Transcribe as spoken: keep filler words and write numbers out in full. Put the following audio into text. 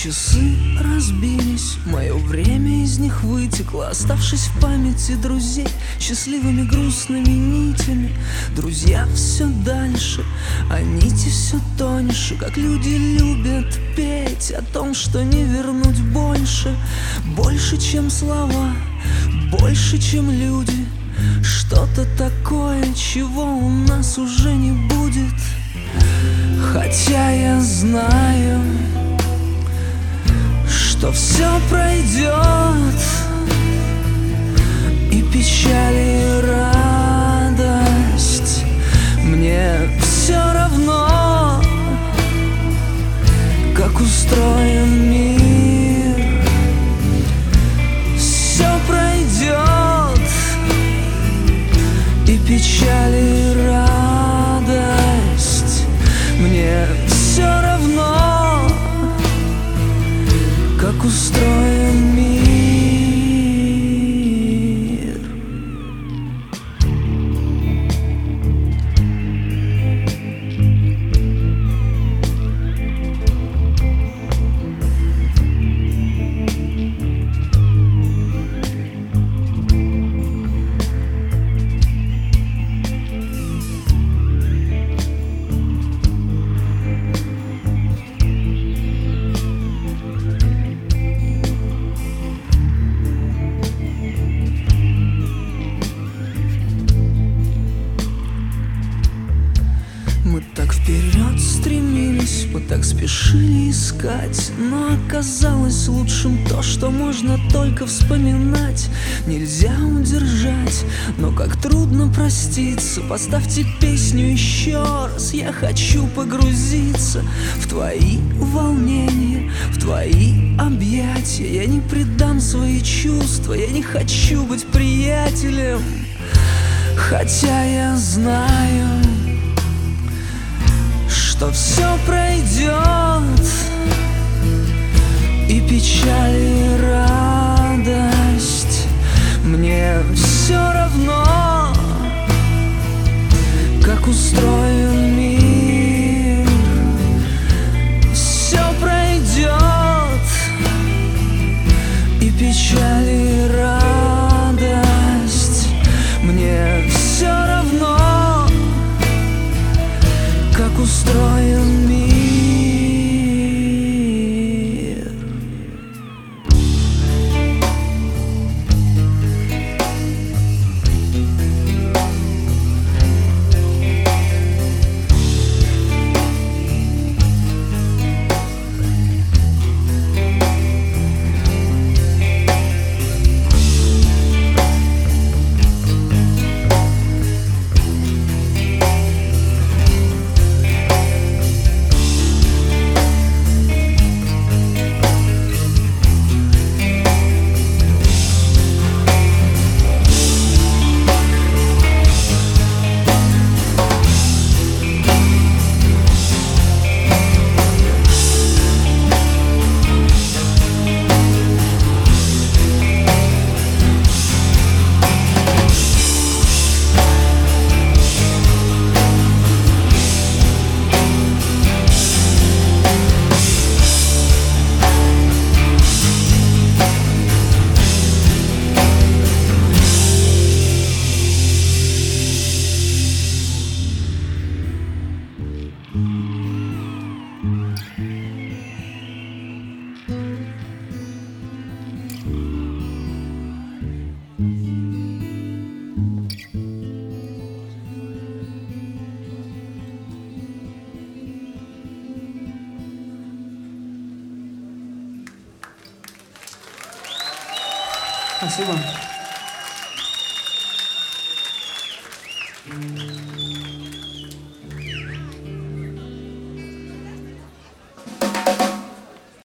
Часы разбились, мое время из них вытекло, оставшись в памяти друзей счастливыми грустными нитями. Друзья все дальше, а нити все тоньше, как люди любят петь о том, что не вернуть больше. Больше, чем слова, больше, чем люди, что-то такое, чего у нас уже не будет. Хотя я знаю, что все пройдет, и печаль, и радость, мне все равно, как устроен мир. Все пройдет, и печаль, и радость, мне все равно, как устроен мир. Мы так вперед стремились, мы так спешили искать, но оказалось лучшим то, что можно только вспоминать. Нельзя удержать, но как трудно проститься. Поставьте песню еще раз, я хочу погрузиться в твои волнения, в твои объятия. Я не предам свои чувства, я не хочу быть приятелем. Хотя я знаю, что все пройдет, и печаль, и радость, мне все равно, как устроен мир. Все пройдет, и печаль, и радость, мне все равно, как устроен мир. Спасибо.